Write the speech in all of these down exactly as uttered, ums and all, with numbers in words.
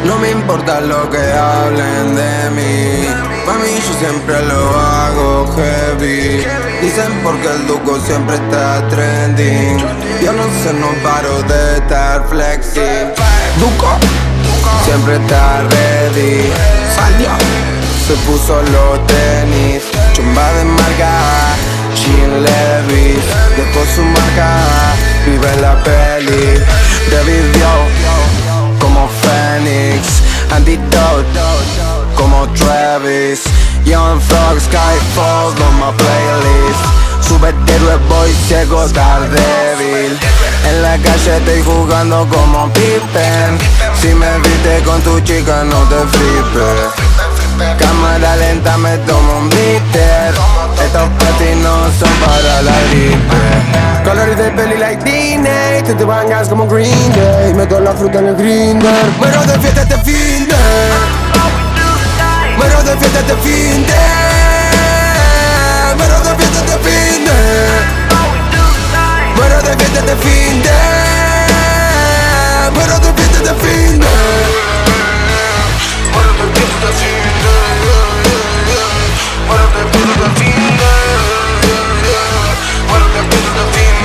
No me importa lo que hablen de mí. Mami, yo siempre lo hago heavy. Dicen porque el Duco siempre está trending. Yo no sé, no paro de estar flexing. Duco siempre está ready. Salió, se puso los tenis. Chumba de marca, Jean Levis. Dejó su marca, vive la peli. Revivió como Phoenix. Antidote como Travis. Young Frog, Skyfall on my playlist. Superhéroe, voy ciego, estar débil. En la calle estoy jugando como Pippen. Si me viste con tu chica no te flipes. Cámara lenta, me tomo un bitter. Estos patis no son para la gripe. Colores de peli like Disney. Te te bangas como Green Day. Meto la fruta en el grinder. Muero de fiesta este fin de. Muero de fiesta este fin de. Muero de fiesta este fin de. Muero de fiesta este fin de. Muero de fiesta este fin de. Muero de fiesta este fin de. Muero de fiesta este fin de. Muero de fiesta este fin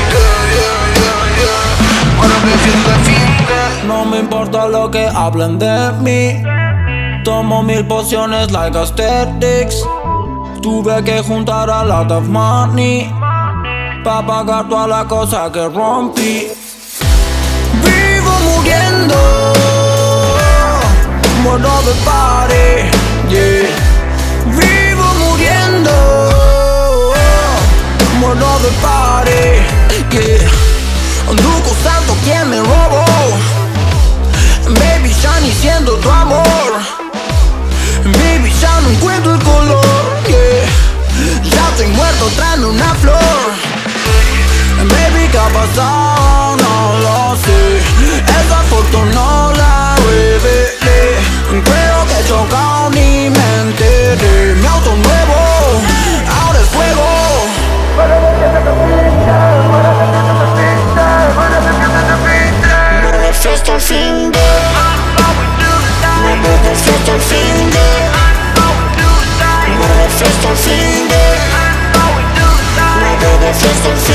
de. Muero de fiesta este fin de. No me importa lo que hablen de mí. Tomo mil pociones like aesthetics. Tuve que juntar a lot of money pa' pagar toda la cosa que rompí. Vivo muriendo, muero de party, yeah. Vivo muriendo, muero de party, yeah. Duco Santo, quien me robó. Baby, ya ni siendo tu amor. Baby, ya no encuentro el color, yeah. Ya estoy muerto, tráeme una flor. Baby, ¿qué ha pasado? No lo sé. Esa foto no la revelé. Creo que he chocado ni me enteré. Mi auto nuevo, ahora es fuego. Muero de fiesta al fin de. Muero de fiesta al fin de. Muero de fiesta al fin de. Muero de fiesta al fin de.